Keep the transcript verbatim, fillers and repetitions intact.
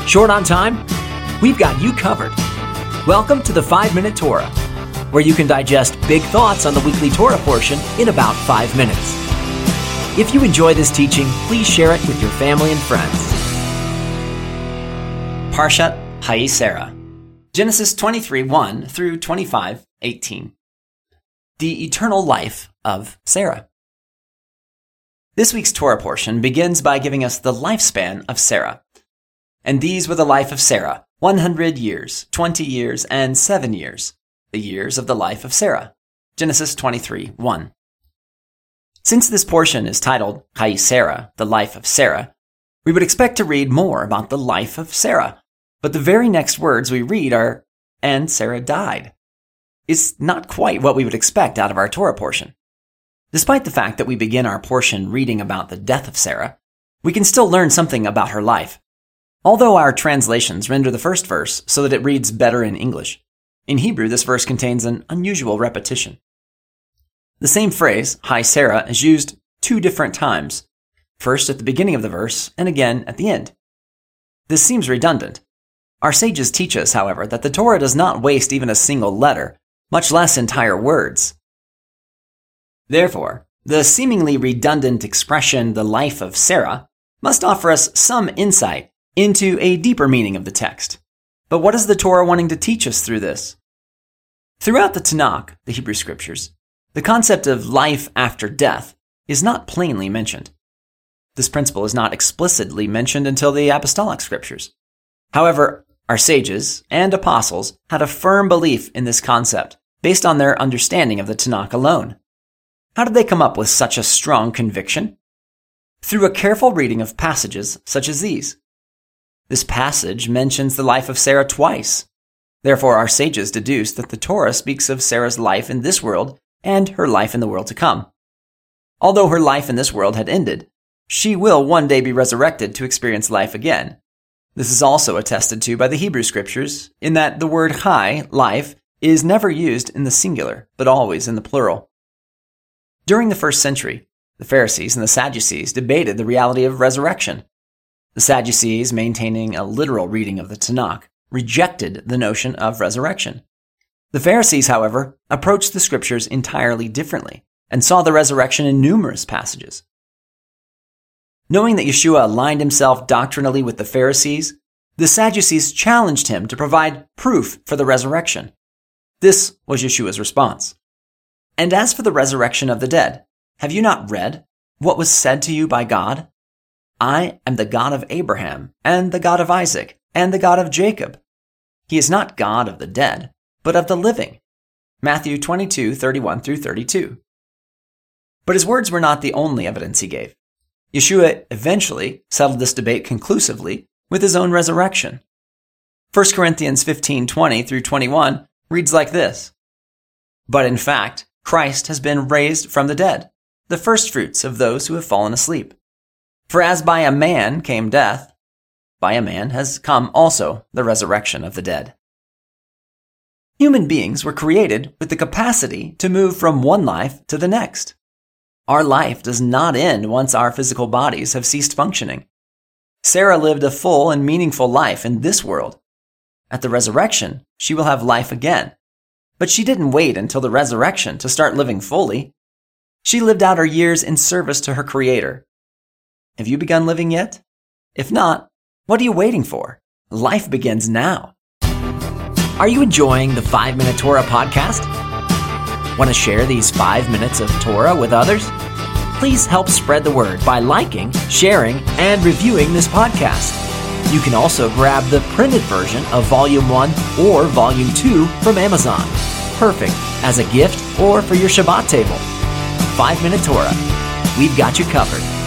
Short on time? We've got you covered. Welcome to the five minute Torah, where you can digest big thoughts on the weekly Torah portion in about five minutes. If you enjoy this teaching, please share it with your family and friends. Parshat Hayisera, Genesis twenty-three, one through twenty-five, eighteen. The eternal life of Sarah. This week's Torah portion begins by giving us the lifespan of Sarah. And these were the life of Sarah, one hundred years, twenty years, and seven years, the years of the life of Sarah. Genesis twenty-three, one. Since this portion is titled Hayisera, the life of Sarah, we would expect to read more about the life of Sarah. But the very next words we read are, and Sarah died. It's not quite what we would expect out of our Torah portion. Despite the fact that we begin our portion reading about the death of Sarah, we can still learn something about her life. Although our translations render the first verse so that it reads better in English, in Hebrew this verse contains an unusual repetition. The same phrase, Hayisera, is used two different times, first at the beginning of the verse and again at the end. This seems redundant. Our sages teach us, however, that the Torah does not waste even a single letter, much less entire words. Therefore, the seemingly redundant expression, the life of Sarah, must offer us some insight into a deeper meaning of the text. But what is the Torah wanting to teach us through this? Throughout the Tanakh, the Hebrew Scriptures, the concept of life after death is not plainly mentioned. This principle is not explicitly mentioned until the Apostolic Scriptures. However, our sages and apostles had a firm belief in this concept based on their understanding of the Tanakh alone. How did they come up with such a strong conviction? Through a careful reading of passages such as these. This passage mentions the life of Sarah twice. Therefore, our sages deduce that the Torah speaks of Sarah's life in this world and her life in the world to come. Although her life in this world had ended, she will one day be resurrected to experience life again. This is also attested to by the Hebrew Scriptures, in that the word chai, life, is never used in the singular, but always in the plural. During the first century, the Pharisees and the Sadducees debated the reality of resurrection. The Sadducees, maintaining a literal reading of the Tanakh, rejected the notion of resurrection. The Pharisees, however, approached the Scriptures entirely differently and saw the resurrection in numerous passages. Knowing that Yeshua aligned himself doctrinally with the Pharisees, the Sadducees challenged him to provide proof for the resurrection. This was Yeshua's response. And as for the resurrection of the dead, have you not read what was said to you by God? I am the God of Abraham, and the God of Isaac, and the God of Jacob. He is not God of the dead, but of the living. Matthew twenty-two, thirty-one through thirty-two. But his words were not the only evidence he gave. Yeshua eventually settled this debate conclusively with his own resurrection. First Corinthians fifteen, twenty through twenty-one reads like this. But in fact, Christ has been raised from the dead, the firstfruits of those who have fallen asleep. For as by a man came death, by a man has come also the resurrection of the dead. Human beings were created with the capacity to move from one life to the next. Our life does not end once our physical bodies have ceased functioning. Sarah lived a full and meaningful life in this world. At the resurrection, she will have life again. But she didn't wait until the resurrection to start living fully. She lived out her years in service to her Creator. Have you begun living yet? If not, what are you waiting for? Life begins now. Are you enjoying the five minute Torah podcast? Want to share these five minutes of Torah with others? Please help spread the word by liking, sharing, and reviewing this podcast. You can also grab the printed version of Volume one or Volume two from Amazon. Perfect as a gift or for your Shabbat table. five minute Torah. We've got you covered.